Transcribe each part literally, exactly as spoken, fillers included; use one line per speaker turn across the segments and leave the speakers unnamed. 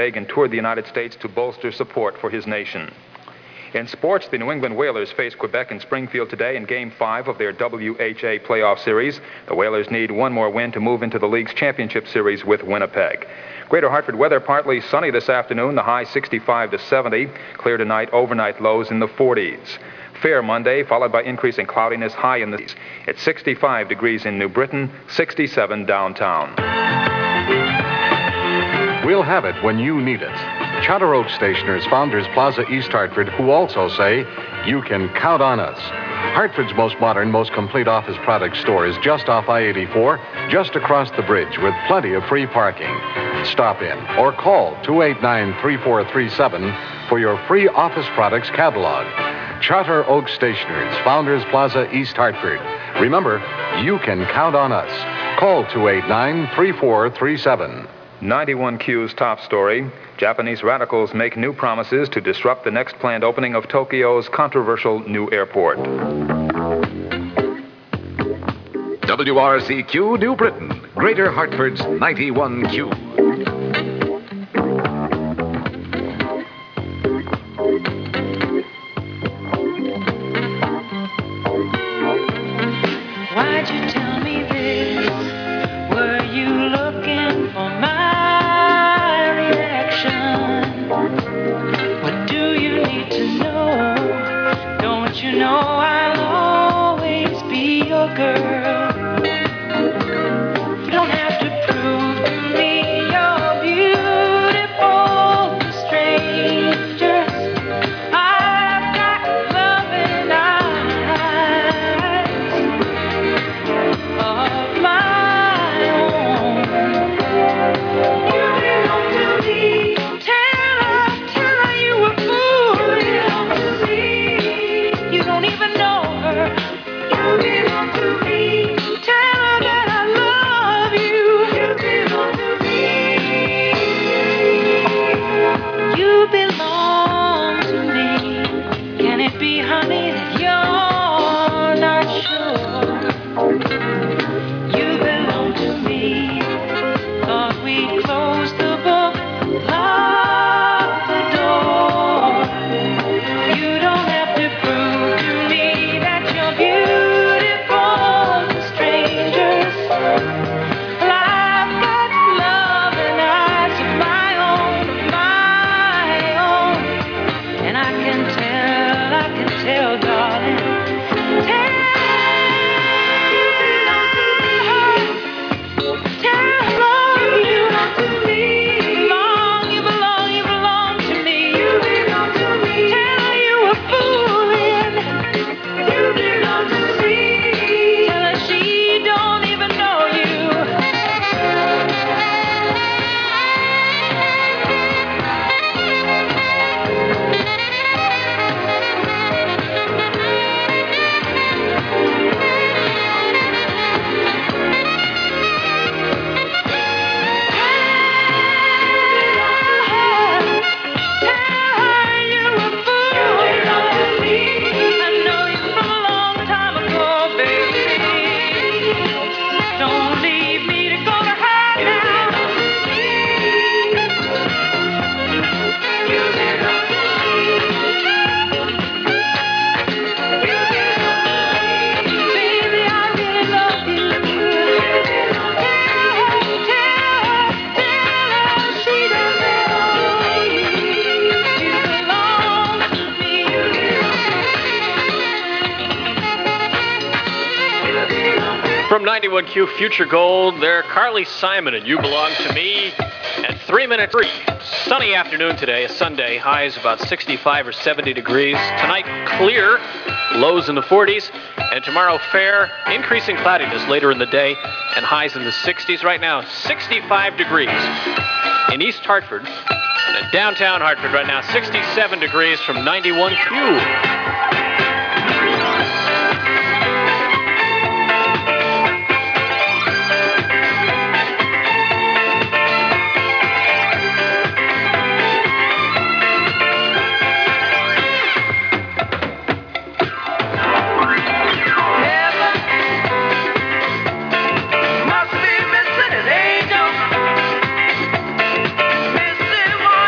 Fagan toured the United States to bolster support for his nation. In sports, the New England Whalers face Quebec in Springfield today in Game five of their W H A playoff series. The Whalers need one more win to move into the league's championship series with Winnipeg. Greater Hartford weather partly sunny this afternoon, the high sixty-five to seventy. Clear tonight, overnight lows in the forties. Fair Monday, followed by increasing cloudiness, high in the seventies. It's sixty-five degrees in New Britain, sixty-seven downtown.
We'll have it when you need it. Charter Oak Stationers, Founders Plaza, East Hartford, who also say, you can count on us. Hartford's most modern, most complete office product store is just off I eighty-four, just across the bridge, with plenty of free parking. Stop in or call two eight nine, three four three seven for your free office products catalog. Charter Oak Stationers, Founders Plaza, East Hartford. Remember, you can count on us. Call two eight nine, three four three seven.
ninety-one Q's top story. Japanese radicals make new promises to disrupt the next planned opening of Tokyo's controversial new airport.
W R C Q New Britain, Greater Hartford's ninety-one Q.
Why'd you tell me this? Were you looking for my reaction? What do you need to know? Don't you know I'll always be your girl? You don't have to prove to me you're beautiful to strangers. I've got loving eyes of my own. You belong to me. Tell her, tell her you were fool. You belong to me. You don't even know her. You belong to me. Tell her that I love you. You belong to me. You belong to me. Can it be, honey, that you're not sure? You belong to me. Thought we'd close the book, lock the door. You don't have to prove to me that you're beautiful to strangers. Well, I've got love and eyes of my own, of my own. And I can tell, I can tell, darling. Tell you belong to her. Tell her you belong to me. Belong, you belong, you belong to me. You belong to me. Tell her you were fooling. You belong to me. Tell her she don't even know you.
From ninety-one Q Future Gold, they're Carly Simon and You Belong to Me at three minutes three. Sunny afternoon today, a Sunday. Highs about sixty-five or seventy degrees. Tonight, clear, lows in the forties. And tomorrow, fair, increasing cloudiness later in the day, and highs in the sixties. Right now, sixty-five degrees in East Hartford. And in downtown Hartford right now, sixty-seven degrees from ninety-one Q.
Must be missing an angel, missing one.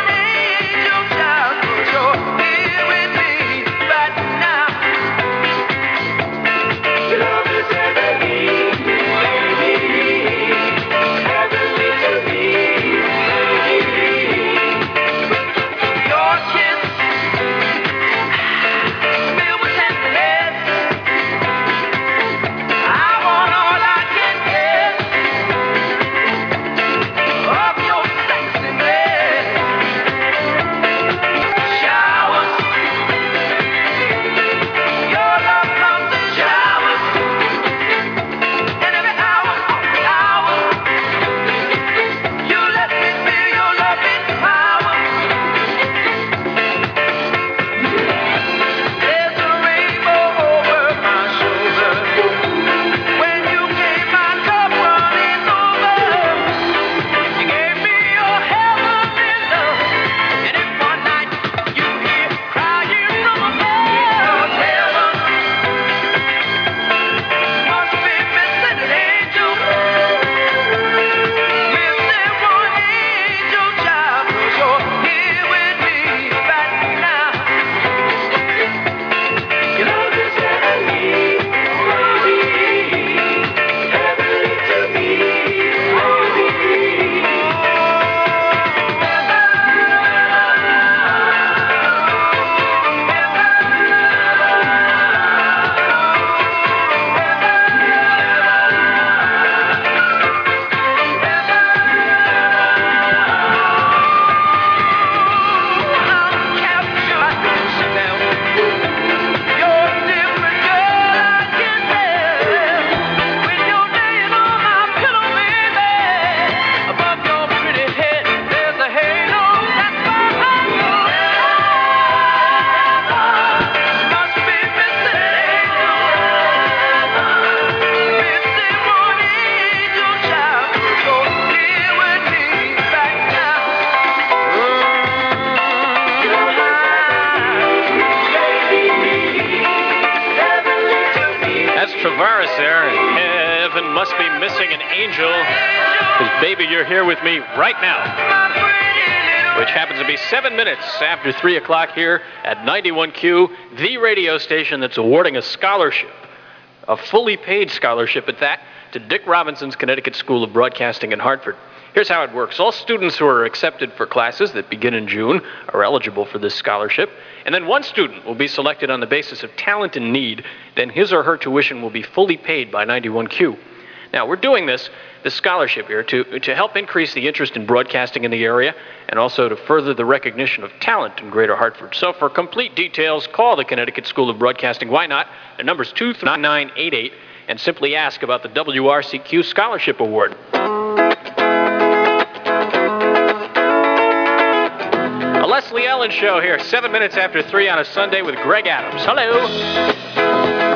Tavares there. Heaven must be missing an angel. Because, baby, you're here with me right now. Which happens to be seven minutes after three o'clock here at ninety-one Q, the radio station that's awarding a scholarship, a fully paid scholarship at that, to Dick Robinson's Connecticut School of Broadcasting in Hartford. Here's how it works. All students who are accepted for classes that begin in June are eligible for this scholarship. And then one student will be selected on the basis of talent and need. Then his or her tuition will be fully paid by ninety-one Q. Now, we're doing this, this scholarship here, to, to help increase the interest in broadcasting in the area and also to further the recognition of talent in Greater Hartford. So for complete details, call the Connecticut School of Broadcasting. Why not? The number's two three nine eight eight, and simply ask about the W R C Q Scholarship Award. The Leslie Ellen Show here, seven minutes after three on a Sunday with Greg Adams. Hello.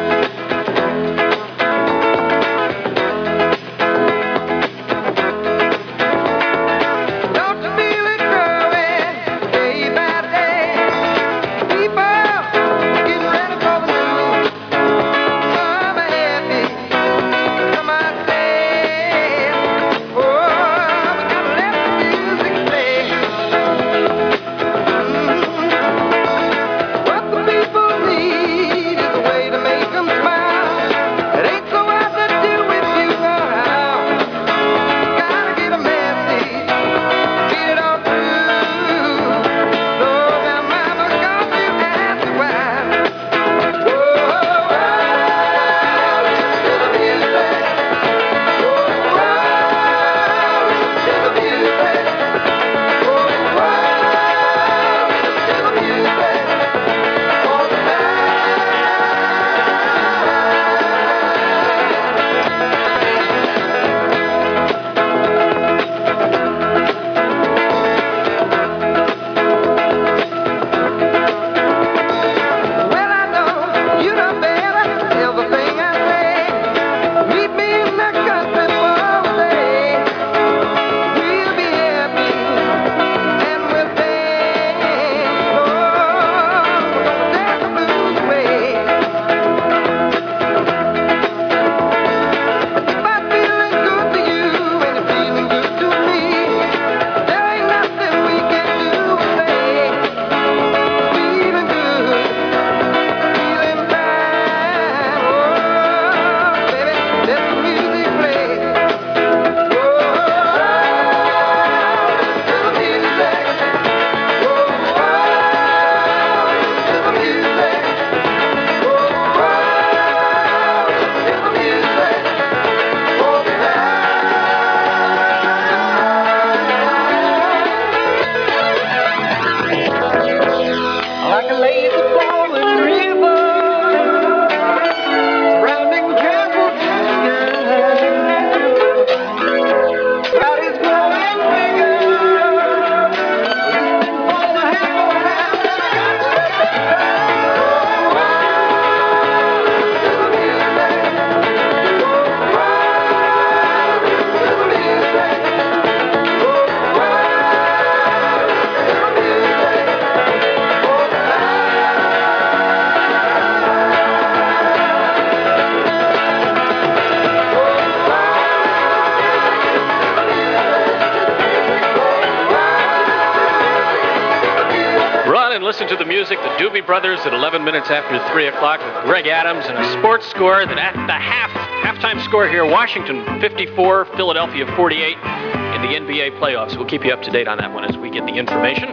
Listen to the music, the Doobie Brothers at eleven minutes after three o'clock with Greg Adams and a sports score that at the half, halftime score here, Washington fifty-four, Philadelphia forty-eight in the N B A playoffs. We'll keep you up to date on that one as we get the information.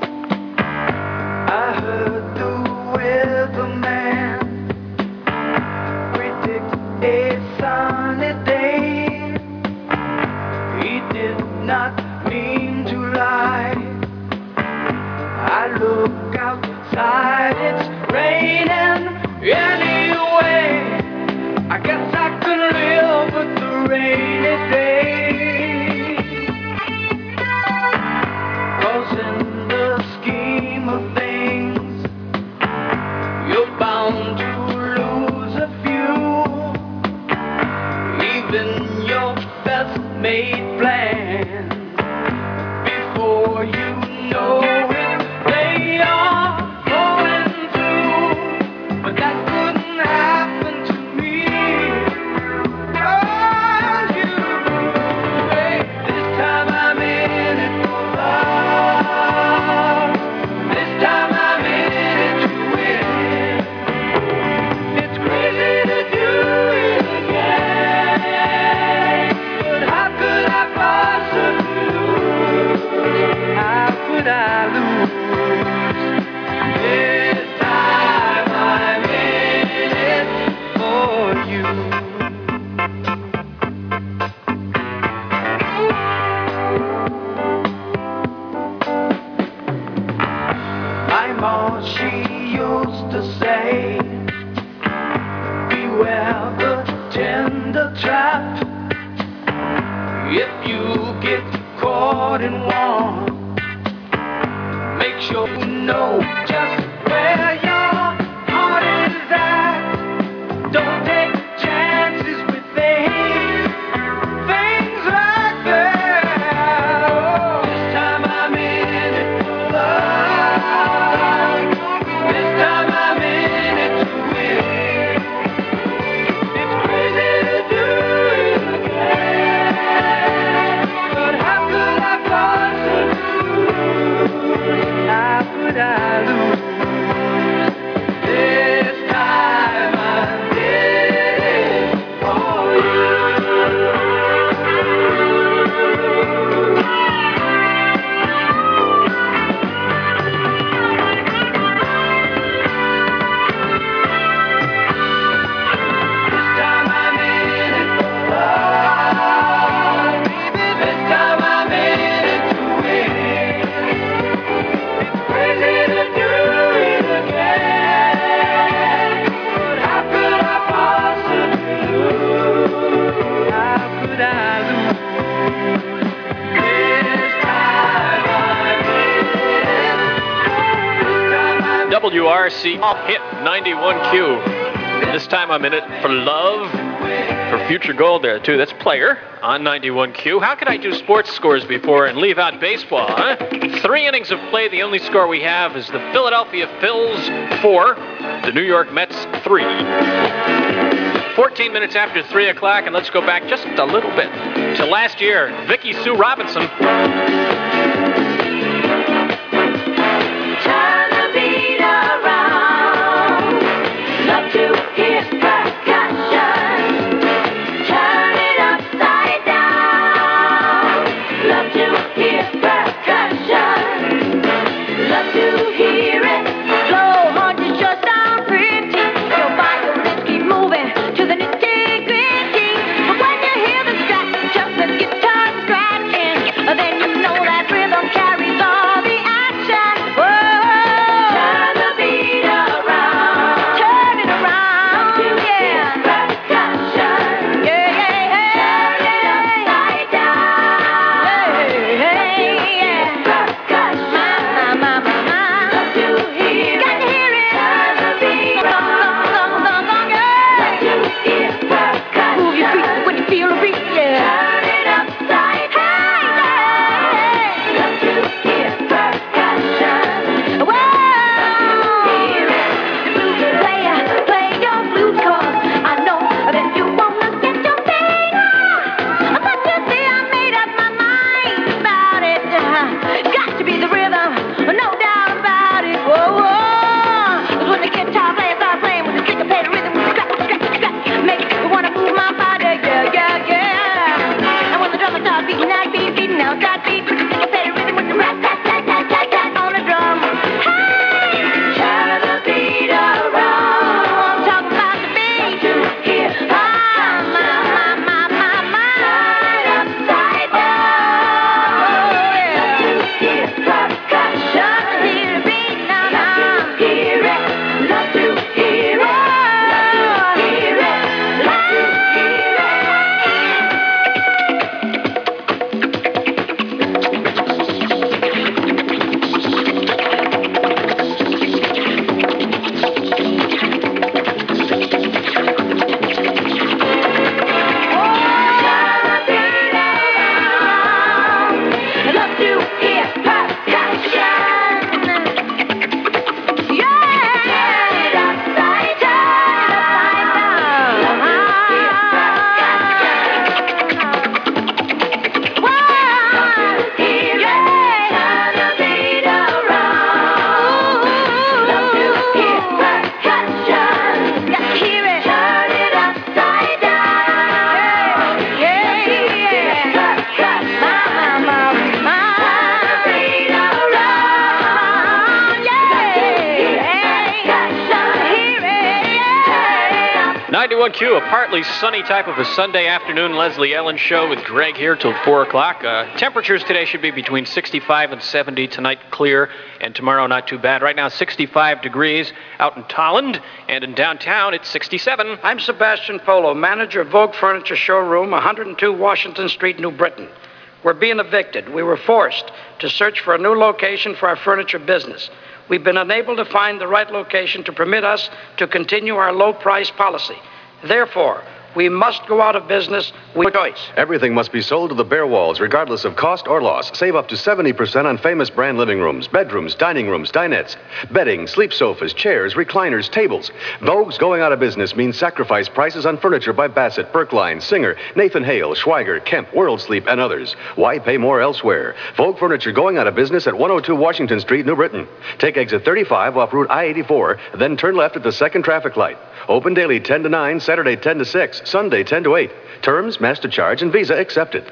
I heard the weatherman predict a sunny day. He did not mean to lie. I look outside, it's raining anyway. I guess I could live with the rainy day. 'Cause in the scheme of things, sure you know just where your heart is at. Don't take chances with things, things like that. Oh, this time I'm in it for love. This time I'm in it to win. It's crazy to do it again, but how could I possibly lose? How could I lose? This time I did it for you. This time I'm in it for love. This time I'm in it to win. It's crazy to do it again, but how could I possibly lose? How could I lose? This time I'm in it. This time I'm
W R C hit ninety-one Q. This time I'm in it for love. For future gold there, too. That's Player on ninety-one Q. How could I do sports scores before and leave out baseball, huh? Three innings of play. The only score we have is the Philadelphia Phils four, the New York Mets three. fourteen minutes after three o'clock, and let's go back just a little bit to last year. Vicky Sue Robinson.
Turn the beat around. Love to hear percussion. Turn it upside down. Love to hear percussion. Love to hear it. Slow horns just sound pretty. Your violins keep moving to the nitty-gritty. But when you hear the scratch, just the guitar scratching, then you know that rhythm carries all the action. Whoa. Turn the beat around. Turn it around. Yeah. Percussion. Yeah, yeah, yeah. Turn it upside down. Hey, hey, yeah. Percussion. My, my, my, my, my. Love to hear. Got to hear it. Turn the beat around. Song, song, song, song, yeah. Love to hear percussion. Move your feet when you feel the beat, yeah. Turn it upside down. Love to hear percussion. Whoa. Hear it. The blues player, play your blues chords. I know that you wanna get your feet up. But you see, I made up my mind about it. Got to be the rhythm, no doubt about it. Whoa, whoa. 'Cause when the guitar player starts playing with the syncopated rhythm, scratch, scratch, scratch, make me wanna move my body, yeah, yeah, yeah. And when the drummer starts beating that beat, beating out that beat, with the syncopated rhythm, with the rat, tat, tat, tat, tat, tat on the drum. Hey, turn the beat around. I'm talking about the beat. To hear ah, my, my, my, my, my. Right upside down. Oh, yeah. To hear percussion. Hear the beat now, now. Love to hear it. Love to hear it. Love to hear it. Love to hear it. Love to hear percussion. Yeah, upside down. Love to hear percussion. Whoa, hear it. Turn the beat around. Love to hear percussion. Got to hear it. Turn it upside down. Yeah, yeah, percussion. My, my, my, my. Turn the beat around. Yeah, percussion. Hear it. Yeah.
ninety-one Q, a partly sunny type of a Sunday afternoon Leslie Ellen show with Greg here till four o'clock. Uh, temperatures today should be between sixty-five and seventy. Tonight clear, and tomorrow not too bad. Right now sixty-five degrees out in Tolland, and in downtown it's sixty-seven.
I'm Sebastian Polo, manager of Vogue Furniture Showroom, one oh two Washington Street, New Britain. were being evicted. We were forced to search for a new location for our furniture business. We've been unable to find the right location to permit us to continue our low price policy. Therefore, we must go out of business with choice.
Everything must be sold to the bare walls, regardless of cost or loss. Save up to seventy percent on famous brand living rooms, bedrooms, dining rooms, dinettes, bedding, sleep sofas, chairs, recliners, tables. Vogue's going out of business means sacrifice prices on furniture by Bassett, Berkline, Singer, Nathan Hale, Schweiger, Kemp, World Sleep, and others. Why pay more elsewhere? Vogue Furniture going out of business at one oh two Washington Street, New Britain. Take exit thirty-five off Route I eighty-four, then turn left at the second traffic light. Open daily ten to nine, Saturday ten to six, Sunday ten to eight. Terms, master charge, and Visa accepted.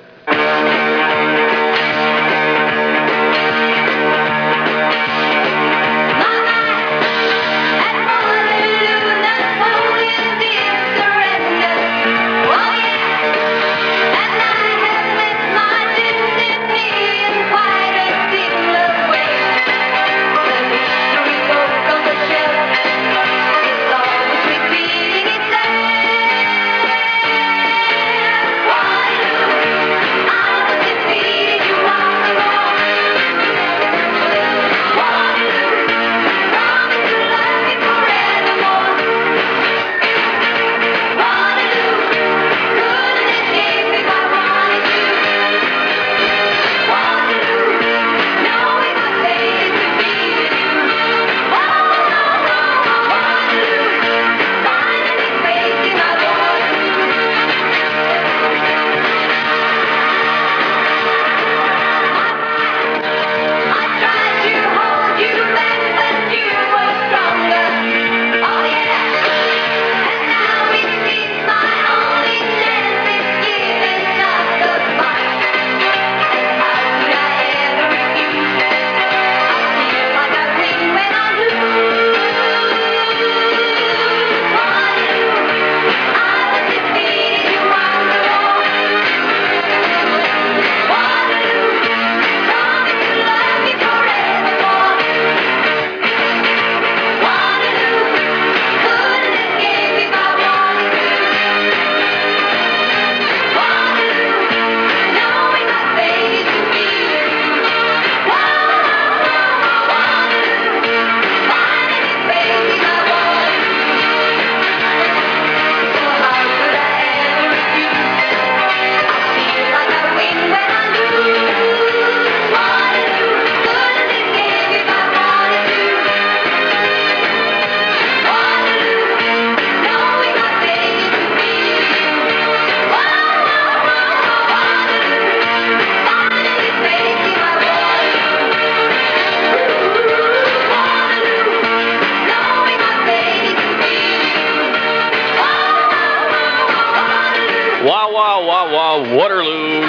Waterloo.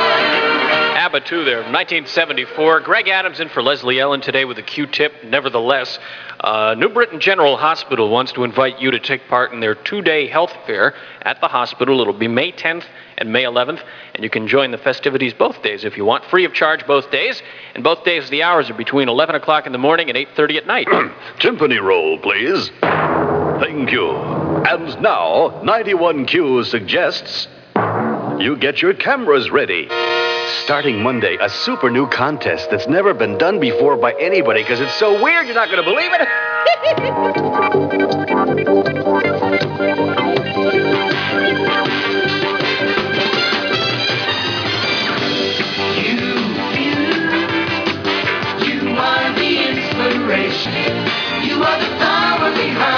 ABBA two there, nineteen seventy-four. Greg Adams in for Leslie Ellen today with a Q-tip. Nevertheless, uh, New Britain General Hospital wants to invite you to take part in their two-day health fair at the hospital. It'll be May tenth and May eleventh, and you can join the festivities both days if you want. Free of charge both days, and both days the hours are between eleven o'clock in the morning and eight thirty at night.
Timpani roll, please. Thank you. And now, ninety-one Q suggests you get your cameras ready. Starting Monday, a super new contest that's never been done before by anybody because it's so weird you're not going to believe it.
You are the inspiration. You are the power behind.